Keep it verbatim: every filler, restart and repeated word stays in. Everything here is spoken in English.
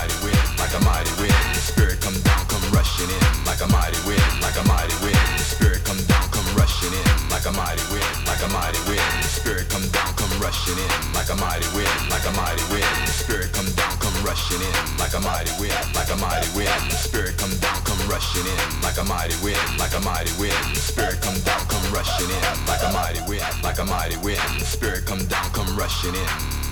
mighty wind, like a mighty wind. Spirit come down, come rushing in, like a mighty wind, like a mighty wind. Spirit come down, come rushing in, like a mighty wind, like a mighty wind. Spirit come down, come rushing in, like a mighty wind, like a mighty wind. Spirit come down, come rushing in, like a mighty wind, like a mighty wind. Spirit come down, come rushing in, like a mighty wind, like a mighty wind. Spirit come down, come rushing in, like a mighty wind, like a mighty wind. Spirit come down, come rushing in.